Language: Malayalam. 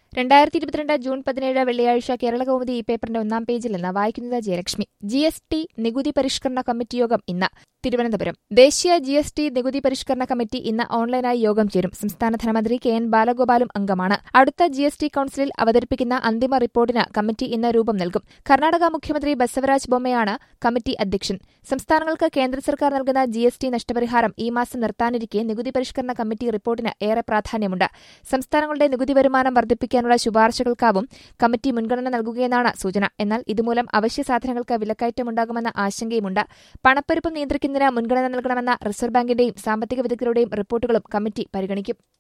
2022 ജൂൺ 17 വെള്ളിയാഴ്ച കേരളകൗമുദി ഈ പേപ്പറിന്റെ ഒന്നാം പേജിൽ നിന്ന് വായിക്കുന്നത് ജയലക്ഷ്മി. GST നികുതി പരിഷ്കരണ കമ്മിറ്റി യോഗം ഇന്ന്. തിരുവനന്തപുരം. ദേശീയ GST നികുതി പരിഷ്കരണ കമ്മിറ്റി ഇന്ന് ഓൺലൈനായി യോഗം ചേരും. സംസ്ഥാന ധനമന്ത്രി KN ബാലഗോപാലും അംഗമാണ്. അടുത്ത GST കൌൺസിലിൽ അവതരിപ്പിക്കുന്ന അന്തിമ റിപ്പോർട്ടിന് കമ്മിറ്റി ഇന്ന് രൂപം നൽകും. കർണാടക മുഖ്യമന്ത്രി ബസവരാജ് ബൊമ്മയാണ് കമ്മിറ്റി അധ്യക്ഷൻ. സംസ്ഥാനങ്ങൾക്ക് കേന്ദ്ര സർക്കാർ നൽകുന്ന GST നഷ്ടപരിഹാരം ഈ മാസം നിർത്താനിരിക്കെ നികുതി പരിഷ്കരണ കമ്മിറ്റി റിപ്പോർട്ടിന് ഏറെ പ്രാധാന്യമുണ്ട്. സംസ്ഥാനങ്ങളുടെ നികുതി വരുമാനം വർദ്ധിപ്പിക്കാനുള്ള ശുപാർശകൾക്കാവും കമ്മിറ്റി മുൻഗണന നൽകുകയെന്നാണ് സൂചന. എന്നാൽ ഇതുമൂലം അവശ്യ സാധനങ്ങൾക്ക് വിലക്കയറ്റമുണ്ടാകുമെന്ന ആശങ്കയുമുണ്ട്. പണപ്പെരുപ്പം നിയന്ത്രിക്കുന്നതിന് മുൻഗണന നൽകണമെന്ന റിസർവ് ബാങ്കിന്റെയും സാമ്പത്തിക വിദഗ്ധരുടെയും റിപ്പോർട്ടുകളും കമ്മിറ്റി പരിഗണിക്കും.